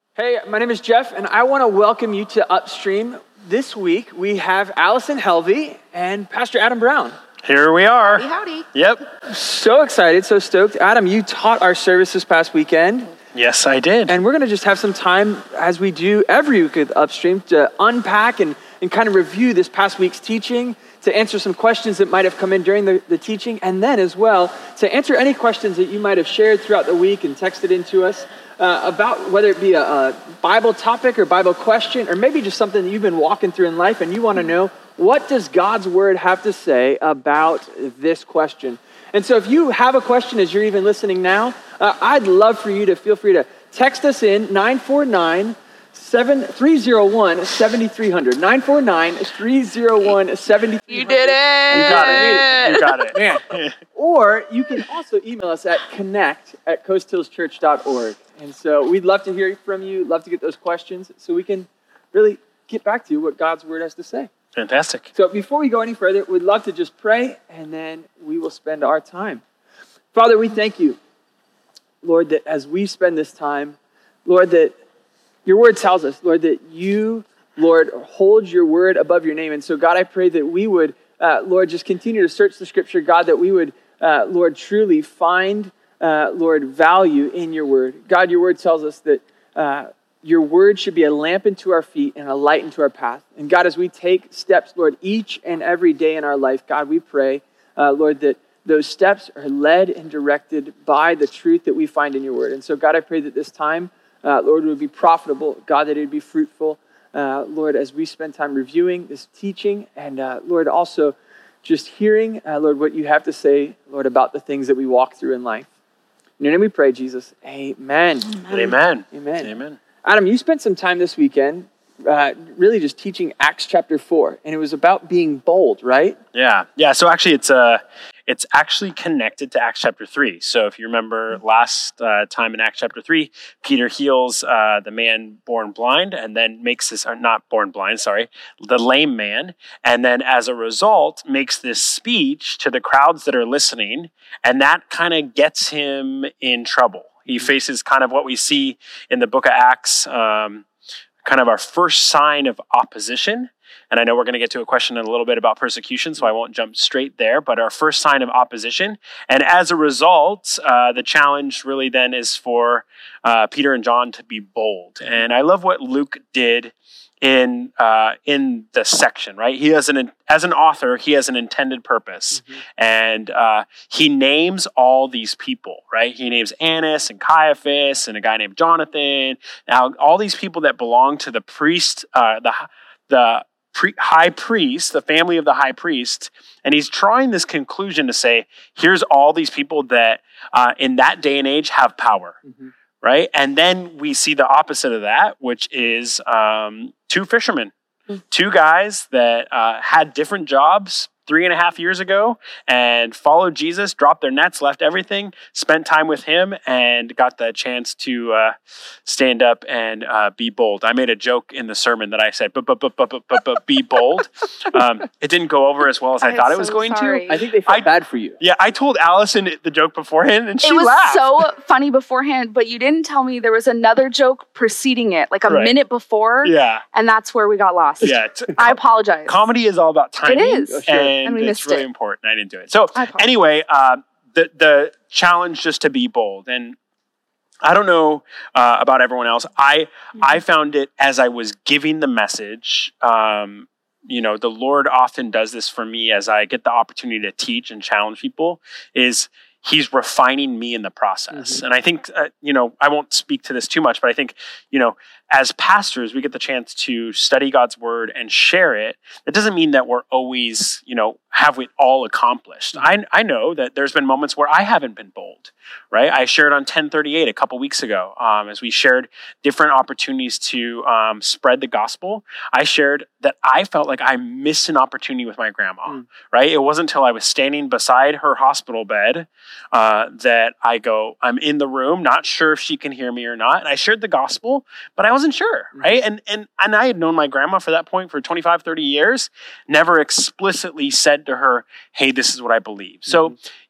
Hey, my name is Jeff, and I want to welcome you to Upstream. This week, we have Allison Helvey and Pastor Adam Brown. Here we are. Howdy. Yep. So excited, so stoked. Adam, you taught our service this past weekend. Yes, I did. And we're going to just have some time, as we do every week with Upstream, to unpack and kind of review this past week's teaching, to answer some questions that might have come in during the teaching, and then as well, to answer any questions that you might have shared throughout the week and texted into us about whether it be a Bible topic or Bible question, or maybe just something that you've been walking through in life and you want to know, what does God's word have to say about this question? And so if you have a question as you're even listening now, I'd love for you to feel free to text us in 949-301-7300. 949-301-7300. You did it. You got it. Man. Or you can also email us at connect@coasthillschurch.org. And so we'd love to hear from you, love to get those questions so we can really get back to what God's word has to say. Fantastic. So before we go any further, we'd love to just pray, and then we will spend our time. Father, we thank you, Lord, that as we spend this time, Lord, that your word tells us, Lord, that you, Lord, hold your word above your name. And so, God, I pray that we would, Lord, just continue to search the scripture, God, that we would, Lord, truly find, Lord, value in your word. God, your word tells us that your word should be a lamp into our feet and a light into our path. And God, as we take steps, Lord, each and every day in our life, God, we pray, Lord, that those steps are led and directed by the truth that we find in your word. And so, God, I pray that this time, Lord, would be profitable. God, that it would be fruitful. Lord, as we spend time reviewing this teaching and, Lord, also just hearing, Lord, what you have to say, Lord, about the things that we walk through in life. In your name we pray, Jesus. Amen. Amen. Amen. Amen. Adam, you spent some time this weekend really just teaching Acts chapter 4, and it was about being bold, right? Yeah. So actually, it's actually connected to Acts chapter 3. So if you remember last time in Acts chapter 3, Peter heals the man born blind, and then makes this, or not born blind, sorry, the lame man, and then as a result makes this speech to the crowds that are listening, and that kind of gets him in trouble. He faces kind of what we see in the book of Acts, kind of our first sign of opposition. And I know we're going to get to a question in a little bit about persecution, so I won't jump straight there, but our first sign of opposition. And as a result, the challenge really then is for Peter and John to be bold. And I love what Luke did in the section, right? He has as an author, he has an intended purpose. And he names all these people, right? He names Annas and Caiaphas and a guy named Jonathan. Now, all these people that belong to the priest, the high priest, the family of the high priest, and he's drawing this conclusion to say, here's all these people that in that day and age have power. Right? And then we see the opposite of that, which is two fishermen, two guys that had different jobs 3.5 years ago and followed Jesus, dropped their nets, left everything, spent time with him, and got the chance to stand up and be bold. I made a joke in the sermon that I said, but be bold. It didn't go over as well as I thought it was going to. I think they felt bad for you. Yeah, I told Allison the joke beforehand, and she laughed. It was laughed. so funny beforehand, but you didn't tell me there was another joke preceding it, like a minute before. Yeah. And that's where we got lost. Yeah. I apologize. Comedy is all about timing. It is. And we it's missed really it. important. I didn't do it. So anyway, the challenge just to be bold. And I don't know about everyone else. I found it as I was giving the message, the Lord often does this for me as I get the opportunity to teach and challenge people, is he's refining me in the process. And I think, I won't speak to this too much, but I think, as pastors, we get the chance to study God's word and share it. That doesn't mean that we're always, have it all accomplished. I know that there's been moments where I haven't been bold, right? I shared on 1038 a couple weeks ago, as we shared different opportunities to spread the gospel. I shared that I felt like I missed an opportunity with my grandma, right? It wasn't until I was standing beside her hospital bed that I go, I'm in the room, not sure if she can hear me or not. And I shared the gospel, but I wasn't sure, right? And I had known my grandma for that point for 25, 30 years, never explicitly said to her, hey, this is what I believe. So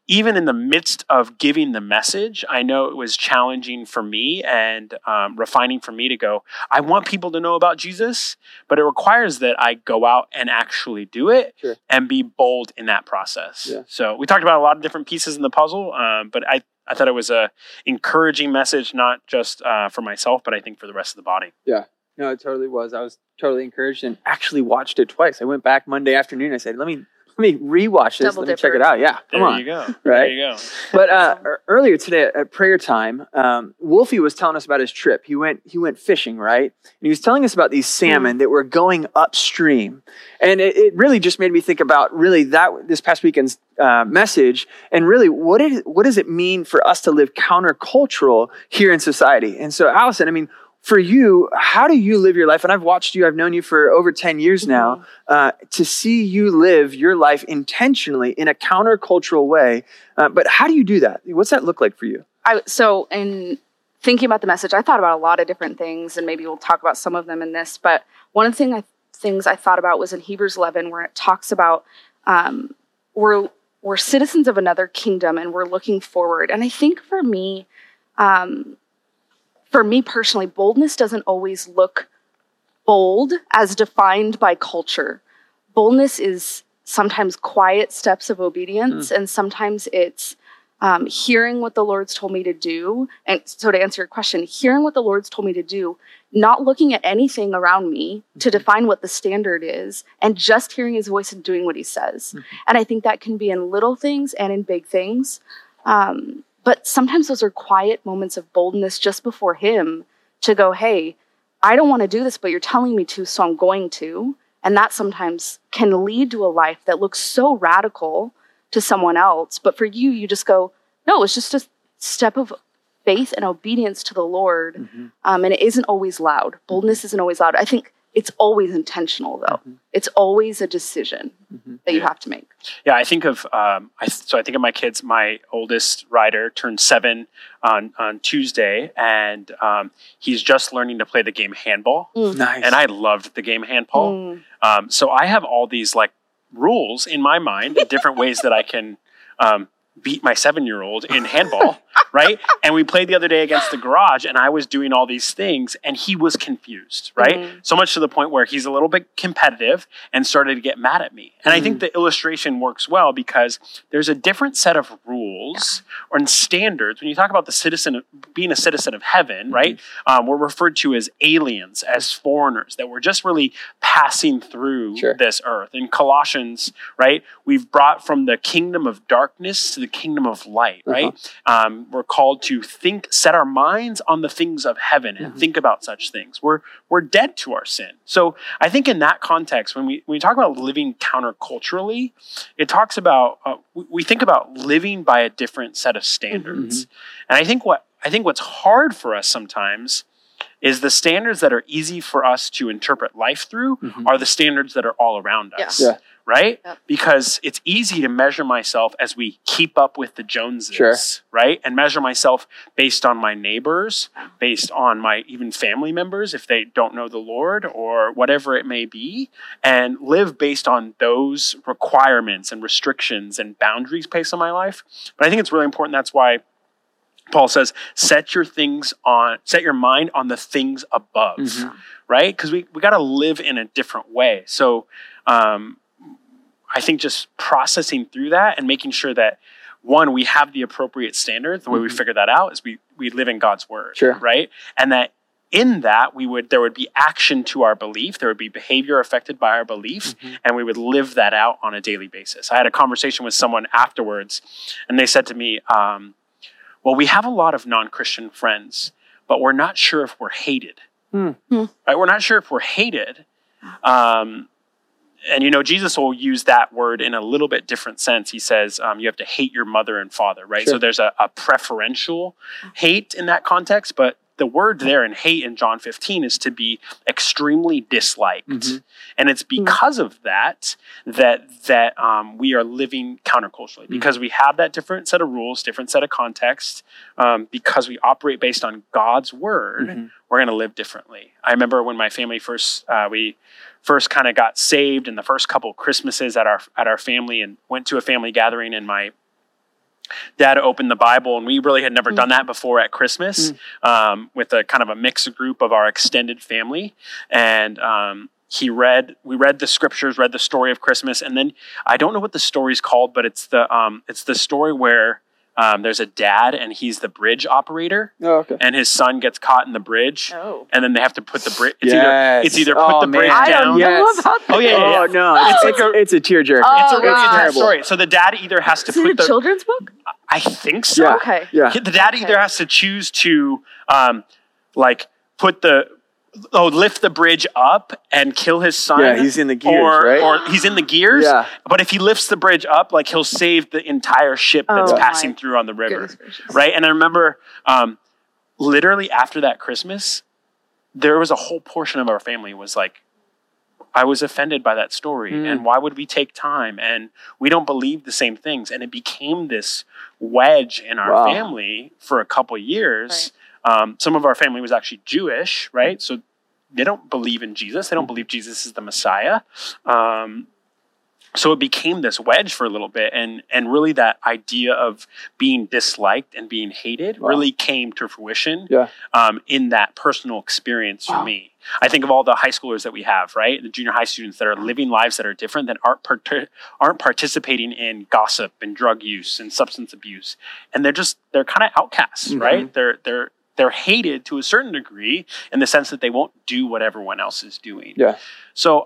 even in the midst of giving the message, I know it was challenging for me and refining for me to go, I want people to know about Jesus, but it requires that I go out and actually do it and be bold in that process. Yeah. So we talked about a lot of different pieces in the puzzle, but I thought it was a encouraging message, not just for myself, but I think for the rest of the body. Yeah. No, it totally was. I was totally encouraged and actually watched it twice. I went back Monday afternoon. I said, let me rewatch this. Let me check it out. Yeah, come on. There you go. Right? There you go. But earlier today at prayer time, Wolfie was telling us about his trip. He went fishing, right? And he was telling us about these salmon that were going upstream. And it really just made me think about really this past weekend's message and really what does it mean for us to live countercultural here in society? And so, Allison, I mean, for you, how do you live your life? And I've watched you, I've known you for over 10 years now, to see you live your life intentionally in a countercultural way. But how do you do that? What's that look like for you? So in thinking about the message, I thought about a lot of different things, and maybe we'll talk about some of them in this. But one of the things I thought about was in Hebrews 11, where it talks about we're citizens of another kingdom and we're looking forward. And I think for me personally, boldness doesn't always look bold as defined by culture. Boldness is sometimes quiet steps of obedience, and sometimes it's hearing what the Lord's told me to do. And so to answer your question, hearing what the Lord's told me to do, not looking at anything around me to define what the standard is, and just hearing his voice and doing what he says. And I think that can be in little things and in big things. But sometimes those are quiet moments of boldness just before him to go, hey, I don't want to do this, but you're telling me to, so I'm going to. And that sometimes can lead to a life that looks so radical to someone else. But for you, you just go, no, it's just a step of faith and obedience to the Lord. And it isn't always loud. Boldness isn't always loud. I think it's always intentional, though. It's always a decision that you have to make. Yeah, I think of I think of my kids. My oldest Ryder turned 7 on Tuesday, and he's just learning to play the game handball. Nice. And I loved the game handball. So I have all these like rules in my mind, different ways that I can beat my 7-year-old in handball, right? And we played the other day against the garage, and I was doing all these things, and he was confused, right? So much to the point where he's a little bit competitive and started to get mad at me. And I think the illustration works well because there's a different set of rules or standards. When you talk about being a citizen of heaven, right? We're referred to as aliens, as foreigners, that we're just really passing through this earth. In Colossians, right? We've brought from the kingdom of darkness to the kingdom of light, right? We're called to set our minds on the things of heaven and think about such things. We're dead to our sin. So I think in that context, when we talk about living counterculturally, it talks about, we think about living by a different set of standards. And I think what's hard for us sometimes is the standards that are easy for us to interpret life through are the standards that are all around us. Right? Because it's easy to measure myself as we keep up with the Joneses, right? And measure myself based on my neighbors, based on my even family members, if they don't know the Lord or whatever it may be, and live based on those requirements and restrictions and boundaries placed on my life. But I think it's really important. That's why Paul says, set your mind on the things above, right? Because we got to live in a different way. So, I think just processing through that and making sure that, one, we have the appropriate standards. The way we figure that out is we live in God's word, right? And that in that there would be action to our belief. There would be behavior affected by our belief, and we would live that out on a daily basis. I had a conversation with someone afterwards, and they said to me, well, we have a lot of non-Christian friends, but we're not sure if we're hated. Right? We're not sure if we're hated. And, Jesus will use that word in a little bit different sense. He says you have to hate your mother and father, right? So there's a preferential hate in that context, but the word there in hate in John 15 is to be extremely disliked. And it's because of that we are living counterculturally, because we have that different set of rules, different set of context, because we operate based on God's word, we're going to live differently. I remember when my family first kind of got saved, and the first couple Christmases at our family, and went to a family gathering, and my Dad opened the Bible, and we really had never done that before at Christmas with a kind of a mixed group of our extended family. And we read the scriptures, read the story of Christmas, and then I don't know what the story's called, but it's the story where there's a dad and he's the bridge operator, and his son gets caught in the bridge, and then they have to put the bridge. It's either put the bridge down. I don't know about that. Oh no, it's a tearjerker. It's a really terrible story. So the dad either has to put the children's book. I think so. Yeah. Okay. Yeah. The dad either has to choose to lift the bridge up and kill his son. Yeah, he's in the gears, right? Or he's in the gears. Yeah. But if he lifts the bridge up, like he'll save the entire ship that's passing through on the river. Right? And I remember literally after that Christmas, there was a whole portion of our family was like, I was offended by that story. And why would we take time? And we don't believe the same things. And it became this wedge in our family for a couple years. Right. Some of our family was actually Jewish, right? So they don't believe in Jesus. They don't believe Jesus is the Messiah. So it became this wedge for a little bit. And really that idea of being disliked and being hated really came to fruition in that personal experience for me. I think of all the high schoolers that we have, right? The junior high students that are living lives that are different, that aren't participating in gossip and drug use and substance abuse. And they're kind of outcasts, right? They're hated to a certain degree in the sense that they won't do what everyone else is doing. Yeah. So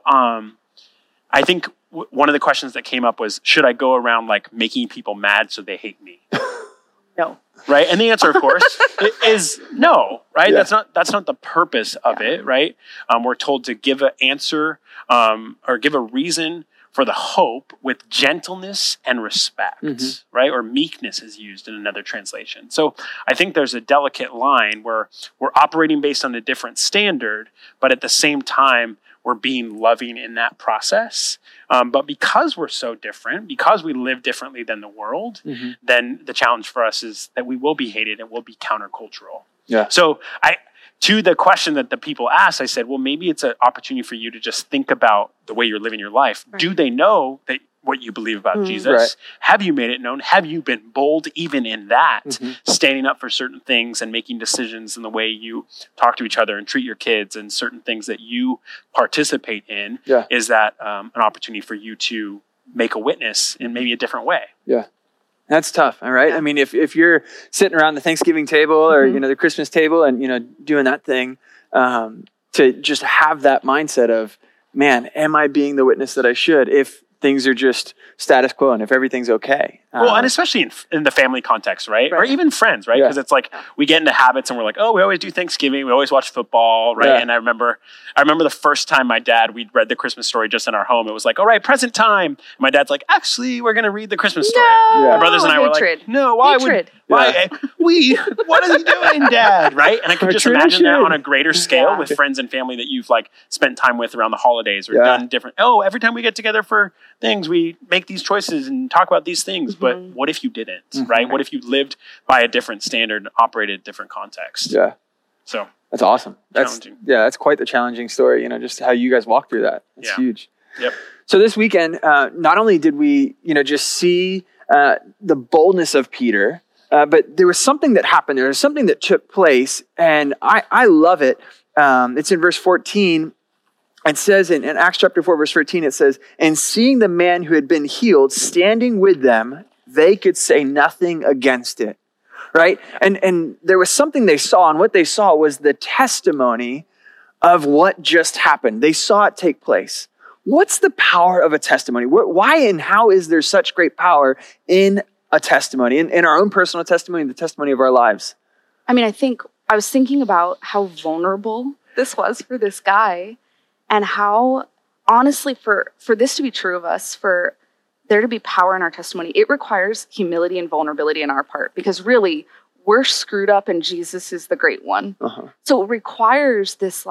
I think one of the questions that came up was, should I go around like making people mad so they hate me? No. Right? And the answer, of course, is no, right? Yeah. That's not the purpose of it, right? We're told to give an answer or give a reason for the hope with gentleness and respect, right? Or meekness is used in another translation. So I think there's a delicate line where we're operating based on a different standard, but at the same time, we're being loving in that process. But because we're so different, because we live differently than the world, then the challenge for us is that we will be hated and we'll be countercultural. Yeah. So to the question that the people asked, I said, well, maybe it's an opportunity for you to just think about the way you're living your life. Right. Do they know that what you believe about Jesus? Right. Have you made it known? Have you been bold even in that, standing up for certain things and making decisions in the way you talk to each other and treat your kids and certain things that you participate in? Yeah. Is that an opportunity for you to make a witness in maybe a different way? Yeah. That's tough, all right? I mean, if you're sitting around the Thanksgiving table or, the Christmas table and, doing that thing, to just have that mindset of, man, am I being the witness that I should if things are just status quo and if everything's okay? Well, and especially in the family context, right? Or even friends, right? Because it's like we get into habits and we're like, oh, we always do Thanksgiving. We always watch football, right? Yeah. And I remember the first time we'd read the Christmas story just in our home. It was like, all right, present time. And my dad's like, actually, we're going to read the Christmas story. No, my brothers and I were like, no, why would what are you doing, Dad? Right? And I could just imagine that on a greater scale with friends and family that you've like spent time with around the holidays or done different. Oh, every time we get together for things, we make these choices and talk about these things. But what if you didn't, right? What if you lived by a different standard and operated a different context? Yeah. So that's awesome. That's quite the challenging story, just how you guys walk through that. It's huge. Yep. So this weekend, not only did we, just see the boldness of Peter, but there was something that happened. There was something that took place, and I love it. It's in verse 14. It says in Acts chapter 4, verse 13, it says, and seeing the man who had been healed standing with them, they could say nothing against it, right? And there was something they saw, and what they saw was the testimony of what just happened. They saw it take place. What's the power of a testimony? Why and how is there such great power in a testimony, in our own personal testimony, the testimony of our lives? I mean, I was thinking about how vulnerable this was for this guy, and how, honestly, for this to be true of us, for there to be power in our testimony, it requires humility and vulnerability on our part, because really, we're screwed up and Jesus is the great one. So it requires this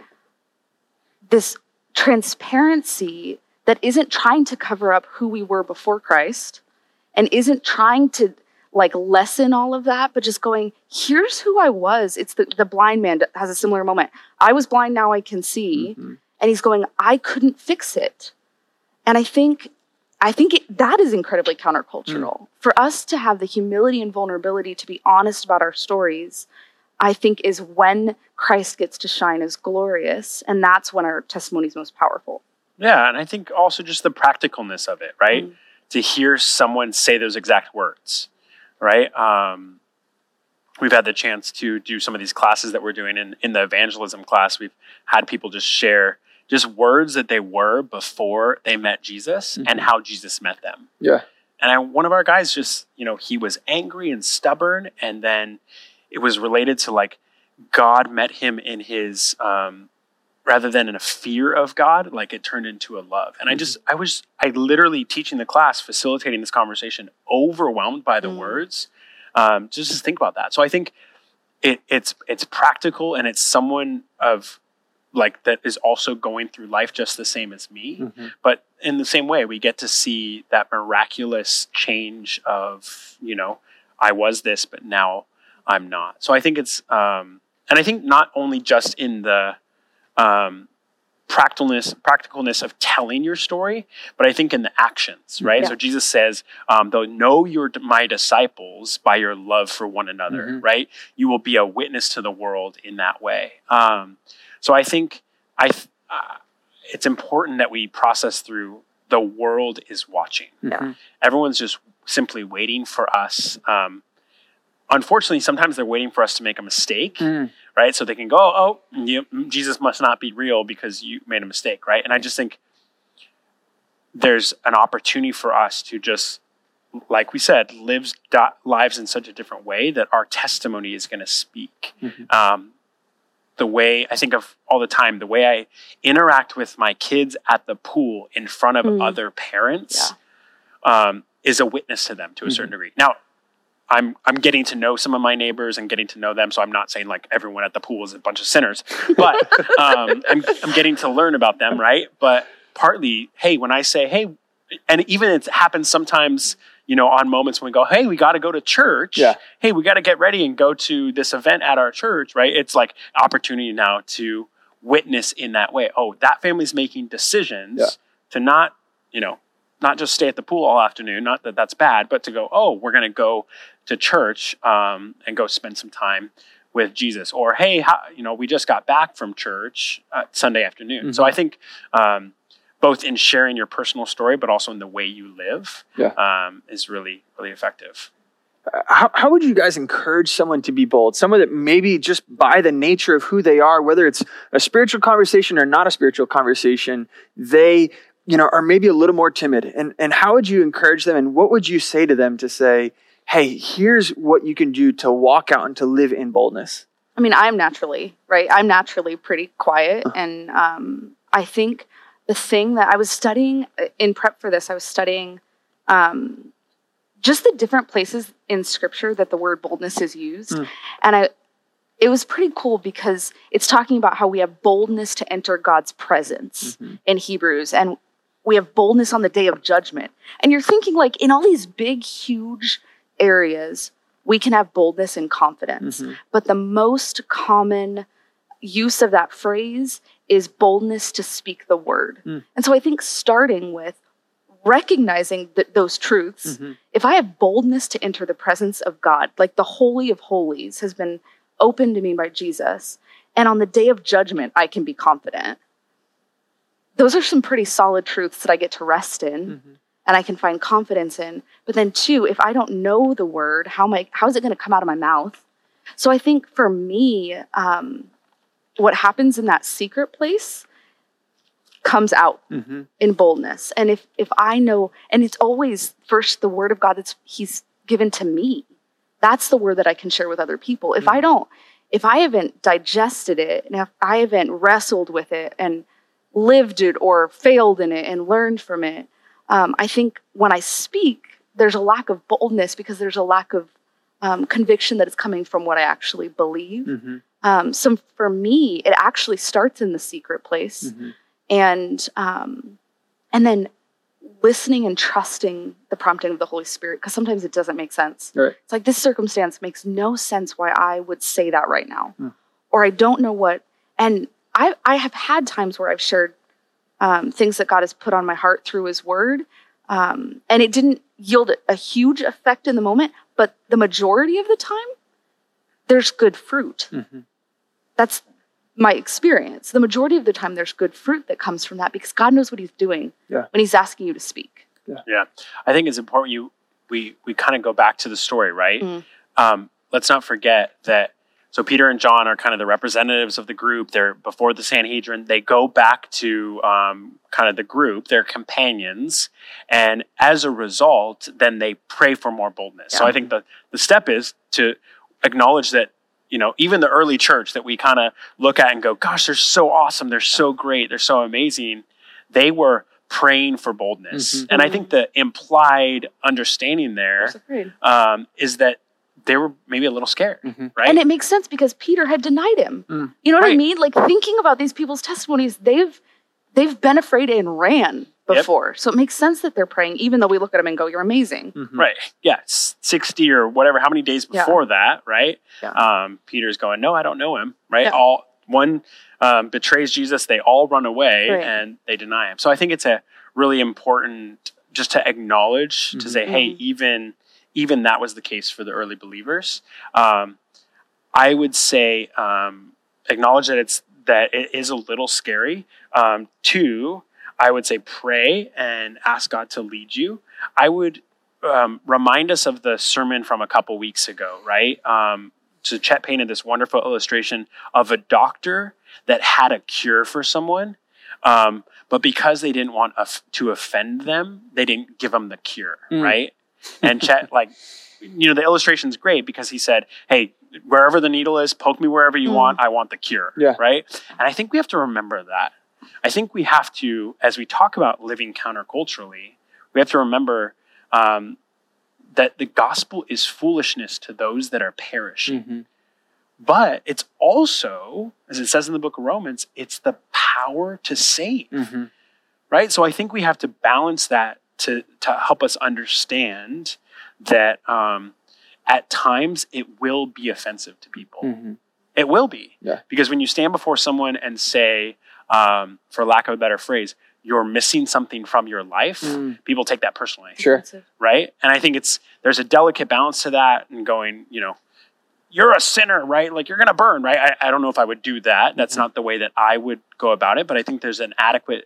transparency that isn't trying to cover up who we were before Christ and isn't trying to lessen all of that, but just going, here's who I was. It's the blind man that has a similar moment. I was blind, now I can see. And he's going, I couldn't fix it. And I think I think that is incredibly countercultural. For us to have the humility and vulnerability to be honest about our stories, I think is when Christ gets to shine as glorious, and that's when our testimony is most powerful. Yeah, and I think also just the practicalness of it, right? To hear someone say those exact words, right? We've had the chance to do some of these classes that we're doing in the evangelism class. We've had people just share just words that they were before they met Jesus and how Jesus met them. Yeah. And one of our guys just, he was angry and stubborn, and then it was related to like God met him in his, rather than in a fear of God, like it turned into a love. And I literally teaching the class, facilitating this conversation, overwhelmed by the words. Just to think about that. So I think it's practical, and it's someone of like that is also going through life just the same as me. But in the same way, we get to see that miraculous change of, I was this, but now I'm not. So I think it's, and I think not only just in the practicalness of telling your story, but I think in the actions, right? Yeah. So Jesus says, they'll know you're my disciples by your love for one another, right? You will be a witness to the world in that way. So I think it's important that we process through the world is watching. Yeah. Everyone's just simply waiting for us. Unfortunately, sometimes they're waiting for us to make a mistake, right? So they can go, Jesus must not be real because you made a mistake, right? And I just think there's an opportunity for us to just, like we said, live lives in such a different way that our testimony is going to speak. The way I think of all the time, the way I interact with my kids at the pool in front of other parents is a witness to them to a certain degree. Now, I'm getting to know some of my neighbors and getting to know them, so I'm not saying like everyone at the pool is a bunch of sinners, but I'm getting to learn about them, right? But partly, hey, when I say, hey, and even it happens sometimes, on moments when we go, hey, we got to go to church. Yeah. Hey, we got to get ready and go to this event at our church, right? It's like opportunity now to witness in that way. Oh, that family's making decisions to not, not just stay at the pool all afternoon. Not that that's bad, but to go, oh, we're going to go to church and go spend some time with Jesus. Or, hey, we just got back from church Sunday afternoon. So I think both in sharing your personal story, but also in the way you live is really, really effective. How would you guys encourage someone to be bold? Someone that maybe just by the nature of who they are, whether it's a spiritual conversation or not a spiritual conversation, they are maybe a little more timid. And how would you encourage them? And what would you say to them to say, hey, here's what you can do to walk out and to live in boldness? I mean, I'm naturally pretty quiet. And I think the thing that I was studying in prep for this, I was studying just the different places in Scripture that the word boldness is used. And it was pretty cool because it's talking about how we have boldness to enter God's presence in Hebrews. And we have boldness on the day of judgment. And you're thinking like in all these big, huge areas, we can have boldness and confidence. But the most common use of that phrase is boldness to speak the word. And so I think starting with recognizing those truths, if I have boldness to enter the presence of God, like the Holy of Holies has been opened to me by Jesus, and on the day of judgment, I can be confident. Those are some pretty solid truths that I get to rest in and I can find confidence in. But then two, if I don't know the word, how is it going to come out of my mouth? So I think for me, what happens in that secret place comes out in boldness. And if I know, and it's always first the word of God he's given to me, that's the word that I can share with other people. If I haven't digested it, and if I haven't wrestled with it and lived it or failed in it and learned from it, I think when I speak, there's a lack of boldness because there's a lack of conviction that it's coming from what I actually believe. So for me, it actually starts in the secret place, and then listening and trusting the prompting of the Holy Spirit, because sometimes it doesn't make sense. Right. It's like this circumstance makes no sense why I would say that right now, or I don't know what. And I have had times where I've shared things that God has put on my heart through His Word, And it didn't yield a huge effect in the moment, but the majority of the time, there's good fruit. That's my experience. The majority of the time, there's good fruit that comes from that because God knows what he's doing when he's asking you to speak. Yeah. I think it's important we kind of go back to the story, right? Let's not forget that. So Peter and John are kind of the representatives of the group. They're before the Sanhedrin. They go back to kind of the group, their companions. And as a result, then they pray for more boldness. So I think the step is to acknowledge that, even the early church that we kind of look at and go, gosh, they're so awesome. They're so great. They're so amazing. They were praying for boldness. And I think the implied understanding there is that they were maybe a little scared, right? And it makes sense because Peter had denied him. You know what I mean? Like thinking about these people's testimonies, they've been afraid and ran before. So it makes sense that they're praying, even though we look at them and go, you're amazing. Right. Yeah. 60 or whatever, how many days before that, right? Peter's going, no, I don't know him, right? One betrays Jesus, they all run away and they deny him. So I think it's a really important just to acknowledge, to say, hey, even that was the case for the early believers. I would say acknowledge that it is a little scary. Two, I would say pray and ask God to lead you. I would remind us of the sermon from a couple weeks ago, right? So Chet painted this wonderful illustration of a doctor that had a cure for someone, but because they didn't want to offend them, they didn't give them the cure, right? And Chet, the illustration's great because he said, hey, wherever the needle is, poke me wherever you want. I want the cure, right? And I think we have to remember that. I think we have to, as we talk about living counterculturally, we have to remember that the gospel is foolishness to those that are perishing. But it's also, as it says in the book of Romans, it's the power to save, right? So I think we have to balance that to help us understand that at times it will be offensive to people. It will be. Because when you stand before someone and say, for lack of a better phrase, you're missing something from your life, people take that personally. Right? And I think there's a delicate balance to that and going, you're a sinner, right? Like you're going to burn, right? I don't know if I would do that. That's not the way that I would go about it, but I think there's an adequate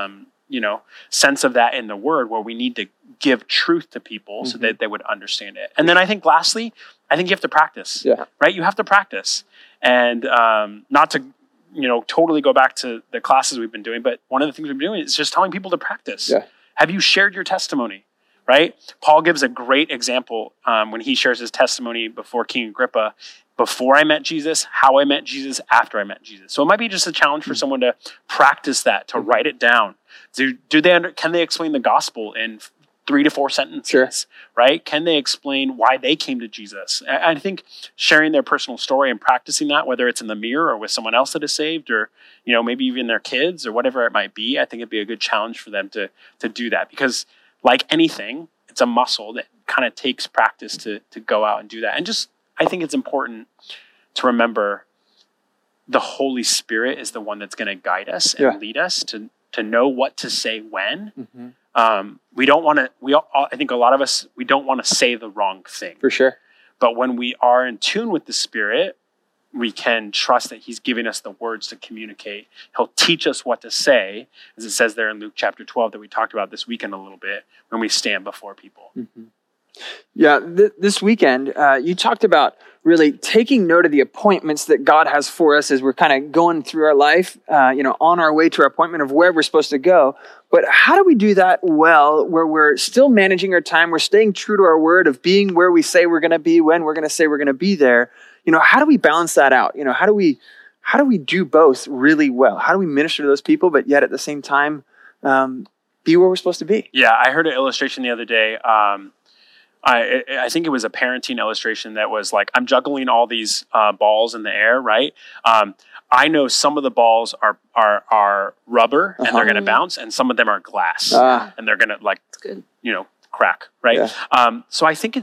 sense of that in the word where we need to give truth to people so that they would understand it. And then I think lastly, I think you have to practice, right? You have to practice and not to, totally go back to the classes we've been doing, but one of the things we've been doing is just telling people to practice. Have you shared your testimony, right? Paul gives a great example when he shares his testimony before King Agrippa, before I met Jesus, how I met Jesus, after I met Jesus. So it might be just a challenge for someone to practice that, to write it down. Can they explain the gospel in 3 to 4 sentences, right? Can they explain why they came to Jesus? I think sharing their personal story and practicing that, whether it's in the mirror or with someone else that is saved or, maybe even their kids or whatever it might be, I think it'd be a good challenge for them to do that. Because like anything, it's a muscle that kind of takes practice to go out and do that. And I think it's important to remember the Holy Spirit is the one that's going to guide us and lead us to know what to say when. We don't want to, I think a lot of us, we don't want to say the wrong thing. For sure. But when we are in tune with the Spirit, we can trust that he's giving us the words to communicate. He'll teach us what to say, as it says there in Luke chapter 12 that we talked about this weekend a little bit, when we stand before people. Yeah, this weekend, you talked about really taking note of the appointments that God has for us as we're kind of going through our life, on our way to our appointment of where we're supposed to go. But how do we do that well, where we're still managing our time, we're staying true to our word of being where we say we're going to be, when we're going to say we're going to be there? How do we balance that out? How do we do both really well? How do we minister to those people, but yet at the same time, be where we're supposed to be? Yeah, I heard an illustration the other day. I think it was a parenting illustration that was like, I'm juggling all these balls in the air, right? I know some of the balls are rubber and they're going to bounce, and some of them are glass and they're going to crack, right? Yeah. So I think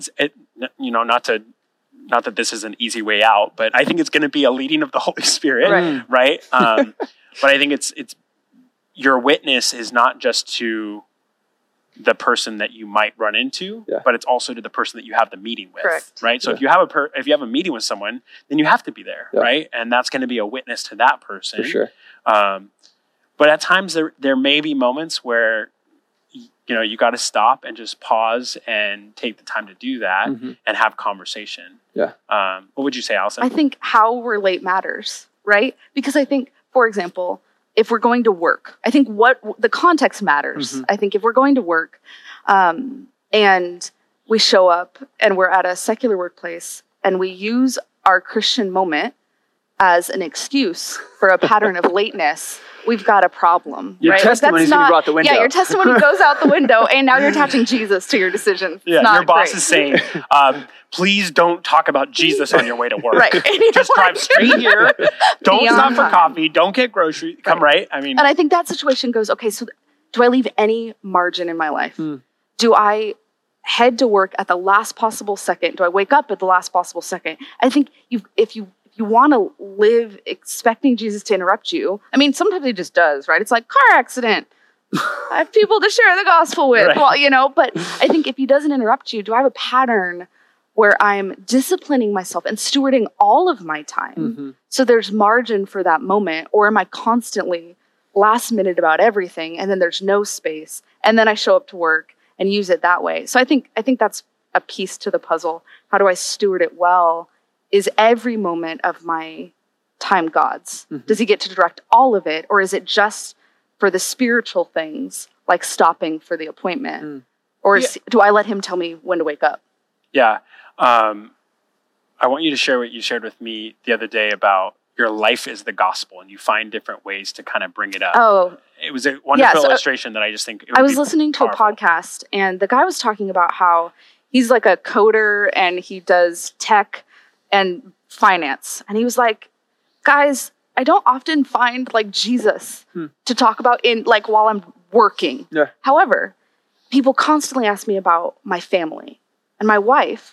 not that this is an easy way out, but I think it's going to be a leading of the Holy Spirit, right? But I think it's your witness is not just to the person that you might run into, Yeah. but it's also to the person that you have the meeting with, Correct. right? So Yeah. if you have a meeting with someone, then you have to be there, Yeah. right? And that's going to be a witness to that person. For sure. But at times there may be moments where you got to stop and just pause and take the time to do that Mhm. and have conversation. Yeah. What would you say, Allison? I think how we're late matters, right? Because I think, for example, if we're going to work, I think what the context matters. Mhm. I think if we're going to work and we show up and we're at a secular workplace and we use our Christian moment as an excuse for a pattern of lateness, we've got a problem. Your right? testimony's gonna go out the window. Yeah, your testimony goes out the window, and now you're attaching Jesus to your decisions. Yeah, It's not your boss great. is saying, please don't talk about Jesus on your way to work. Right. And you're Just like- drive straight here. Don't Beyond stop for time. coffee. Don't get groceries. Come right. I mean, And I think that situation goes, okay, so do I leave any margin in my life? Hmm. Do I head to work at the last possible second? Do I wake up at the last possible second? I think if you want to live expecting Jesus to interrupt you, I mean, sometimes he just does, right? It's like car accident. I have people to share the gospel with. Right. Well, but I think if he doesn't interrupt you, do I have a pattern where I'm disciplining myself and stewarding all of my time? Mhm. So there's margin for that moment, or am I constantly last minute about everything and then there's no space and then I show up to work and use it that way? So I think that's a piece to the puzzle. How do I steward it well? Is every moment of my time God's? Mhm. Does he get to direct all of it, or is it just for the spiritual things like stopping for the appointment? Mm. Or do I let him tell me when to wake up? yeah. I want you to share what you shared with me the other day about your life is the gospel, and you find different ways to kind of bring it up. Oh, It was a wonderful so illustration that I just think it would I was be listening to powerful. a podcast, and the guy was talking about how he's like a coder and he does tech and finance. And he was like, guys, I don't often find like Jesus to talk about in like while I'm working. Yeah. However, people constantly ask me about my family, and my wife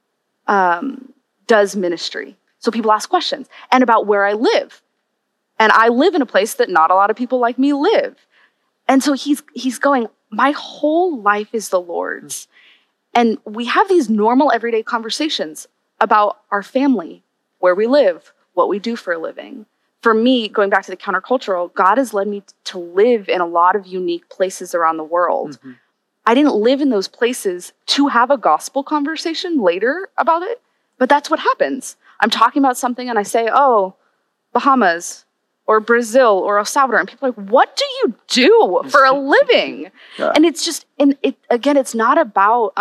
does ministry. So people ask questions and about where I live. And I live in a place that not a lot of people like me live. And so he's going, my whole life is the Lord's. And we have these normal everyday conversations about our family, where we live, what we do for a living. For me, going back to the countercultural, God has led me to live in a lot of unique places around the world. Mhm. I didn't live in those places to have a gospel conversation later about it, but that's what happens. I'm talking about something and I say, oh, Bahamas or Brazil or El Salvador. And people are like, what do you do for a living? Yeah. And it's just, and it again, it's not about,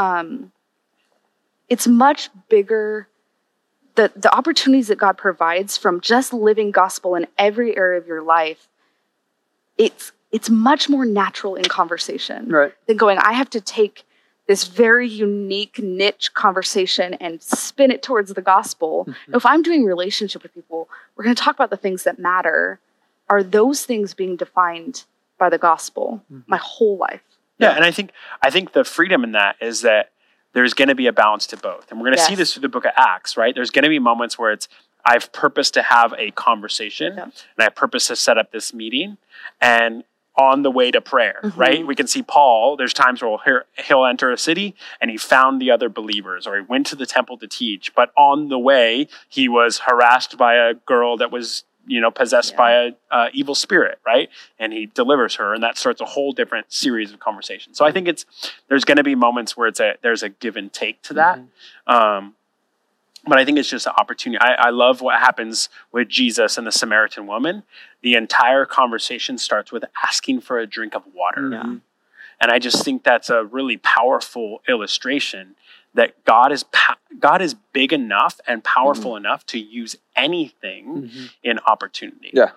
it's much bigger. The opportunities that God provides from just living gospel in every area of your life, it's much more natural in conversation Right. than going, I have to take this very unique niche conversation and spin it towards the gospel. Mhm. If I'm doing relationship with people, we're going to talk about the things that matter. Are those things being defined by the gospel my whole life? Yeah, and I think the freedom in that is that there's going to be a balance to both. And we're going to see Yes. this through the book of Acts, right? There's going to be moments where I've purposed to have a conversation Yeah. and I purpose to set up this meeting and on the way to prayer, right? We can see Paul, there's times where he'll enter a city and he found the other believers, or he went to the temple to teach, but on the way he was harassed by a girl that was possessed by a evil spirit, right? And he delivers her, and that starts a whole different series of conversations. So I think there's going to be moments where there's a give and take to that. But I think it's just an opportunity. I love what happens with Jesus and the Samaritan woman. The entire conversation starts with asking for a drink of water. Yeah. And I just think that's a really powerful illustration that God is big enough and powerful enough to use anything in opportunity. Yeah.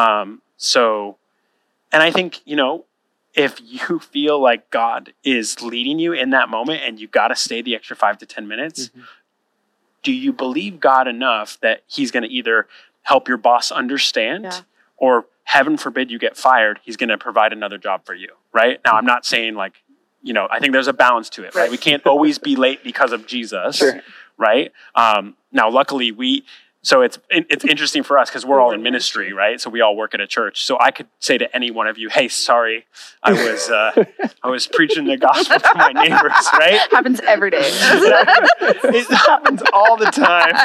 And I think, if you feel like God is leading you in that moment and you got to stay the extra 5 to 10 minutes, do you believe God enough that he's going to either help your boss understand or, heaven forbid, you get fired, he's going to provide another job for you, right? Now, I'm not saying I think there's a balance to it, right? We can't always be late because of Jesus, Sure. right? Now, luckily, So it's interesting for us because we're all in ministry, right? So we all work at a church. So I could say to any one of you, "Hey, sorry, I was preaching the gospel to my neighbors," right? Happens every day. It happens all the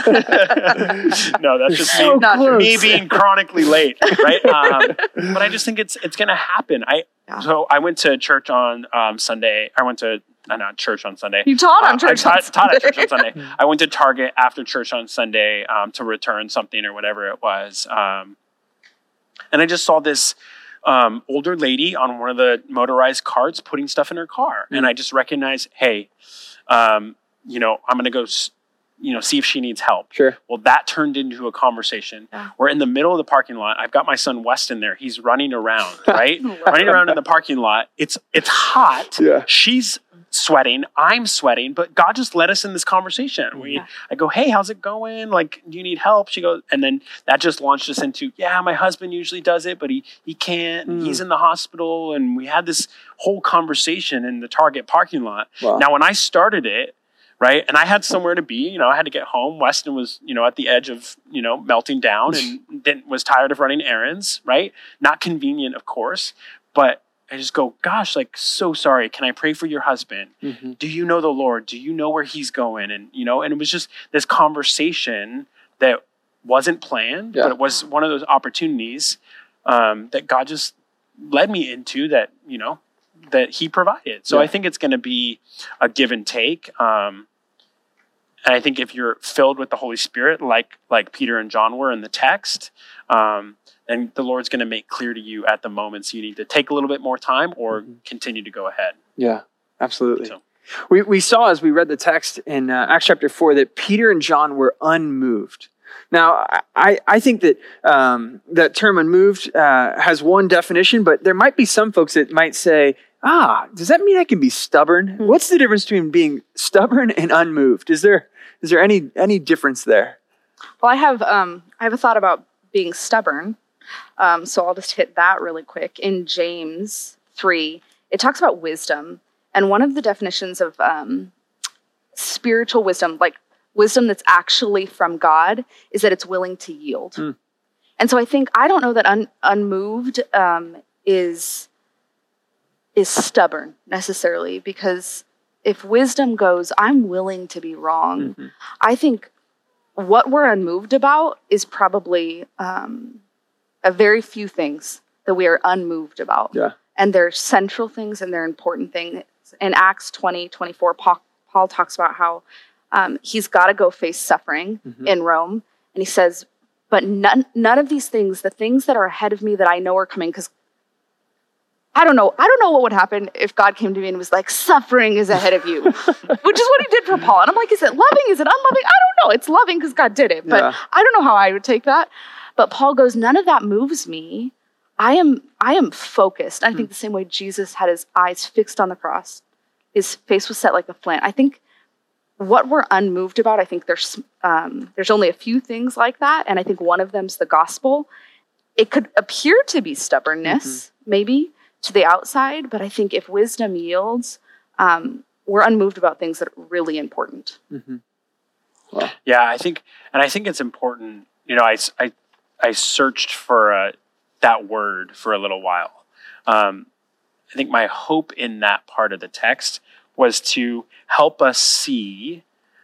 time. No, that's just me being chronically late, right? But I just think it's going to happen. So I went to church on Sunday. Not church on Sunday. You taught on church. I taught at church on Sunday. I went to Target after church on Sunday to return something or whatever it was. And I just saw this older lady on one of the motorized carts putting stuff in her car. And I just recognized, hey, I'm going to go see if she needs help. Sure. Well, that turned into a conversation. Yeah. We're in the middle of the parking lot. I've got my son Weston there. He's running around, right? Running around in the parking lot. It's hot. Yeah. She's sweating. I'm sweating. But God just led us in this conversation. I go, hey, how's it going? Like, do you need help? She goes, and then that just launched us into, yeah, my husband usually does it, but he can't. He's in the hospital. And we had this whole conversation in the Target parking lot. Wow. Now, when I started it, right, and I had somewhere to be, I had to get home. Weston was, at the edge of, melting down and was tired of running errands, right? Not convenient, of course, but I just go, gosh, like, so sorry. Can I pray for your husband? Mm-hmm. Do you know the Lord? Do you know where he's going? And, and it was just this conversation that wasn't planned, but it was one of those opportunities that God just led me into that, that he provided. So I think it's going to be a give and take. And I think if you're filled with the Holy Spirit, like Peter and John were in the text, then the Lord's going to make clear to you at the moments you need to take a little bit more time or continue to go ahead. Yeah, absolutely. So. We saw as we read the text in Acts chapter 4 that Peter and John were unmoved. Now, I think that that term unmoved has one definition, but there might be some folks that might say, does that mean I can be stubborn? What's the difference between being stubborn and unmoved? Is there any difference there? Well, I have a thought about being stubborn. So I'll just hit that really quick. In James 3, it talks about wisdom. And one of the definitions of spiritual wisdom, like wisdom that's actually from God, is that it's willing to yield. And so I don't know that unmoved is stubborn necessarily, because if wisdom goes, I'm willing to be wrong, I think what we're unmoved about is probably a very few things that we are unmoved about. Yeah. And they're central things and they're important things. In Acts 20:24, Paul talks about how he's got to go face suffering in Rome. And he says, but none of these things, the things that are ahead of me that I know are coming, because I don't know what would happen if God came to me and was like, suffering is ahead of you, which is what he did for Paul. And I'm like, is it loving? Is it unloving? I don't know. It's loving because God did it, but I don't know how I would take that. But Paul goes, none of that moves me. I am focused. I think the same way Jesus had his eyes fixed on the cross, his face was set like a flint. I think what we're unmoved about, I think there's only a few things like that. And I think one of them's the gospel. It could appear to be stubbornness, maybe, to the outside, but I think if wisdom yields, we're unmoved about things that are really important. Well, yeah, I think it's important. I searched for that word for a little while. I think my hope in that part of the text was to help us see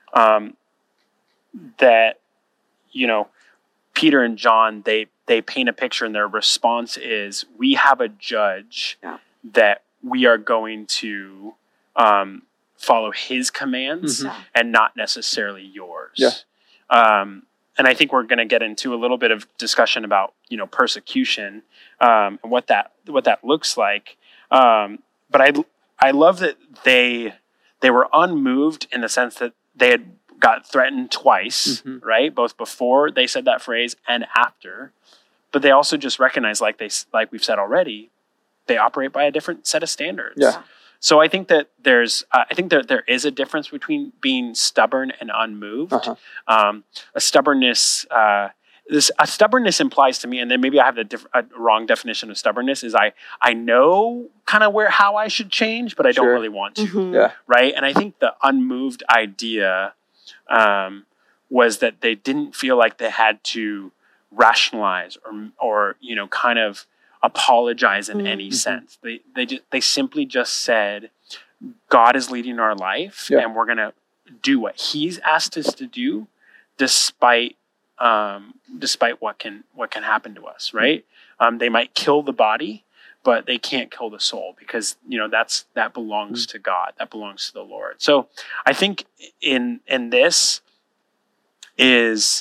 that, Peter and John, they paint a picture, and their response is, we have a judge that we are going to follow his commands and not necessarily yours. Yeah. And I think we're going to get into a little bit of discussion about, persecution and what that looks like. But I love that they were unmoved in the sense that they had got threatened twice, right? Both before they said that phrase and after. But they also just recognize, like we've said already, they operate by a different set of standards. Yeah. So I think that there is a difference between being stubborn and unmoved. A stubbornness implies to me, and then maybe I have a wrong definition of stubbornness, is I know kind of how I should change, but I don't really want to. Yeah. Right. And I think the unmoved idea was that they didn't feel like they had to rationalize or kind of apologize in any sense. They simply just said, God is leading our life, and we're going to do what He's asked us to do, despite what can happen to us. Right? They might kill the body, but they can't kill the soul, because that belongs to God. That belongs to the Lord. So I think in this is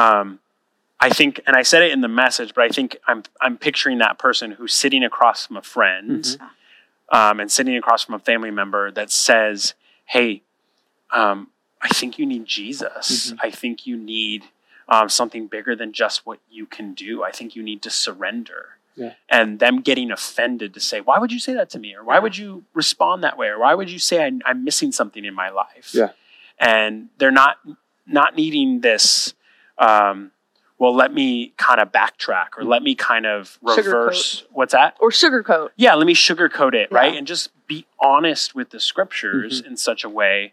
I think, and I said it in the message, but I think I'm picturing that person who's sitting across from a friend and sitting across from a family member that says, "Hey, I think you need Jesus. I think you need something bigger than just what you can do. I think you need to surrender." Yeah. And them getting offended to say, "Why would you say that to me?" Or "Why would you respond that way?" Or "Why would you say I'm missing something in my life?" Yeah. And they're not needing this, well, let me kind of backtrack, or let me kind of reverse. What's that? Or sugarcoat. Yeah, let me sugarcoat it, right? And just be honest with the scriptures in such a way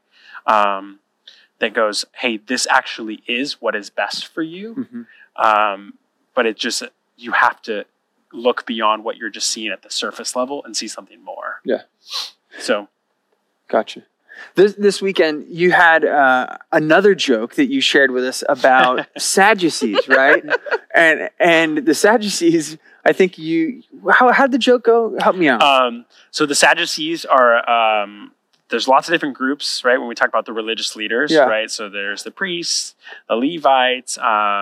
that goes, "Hey, this actually is what is best for you." But it just, you have to look beyond what you're just seeing at the surface level and see something more. Yeah. So. Gotcha. This weekend, you had another joke that you shared with us about Sadducees, right? And the Sadducees, I think how'd the joke go? Help me out. So the Sadducees are, there's lots of different groups, right? When we talk about the religious leaders, right? So there's the priests, the Levites,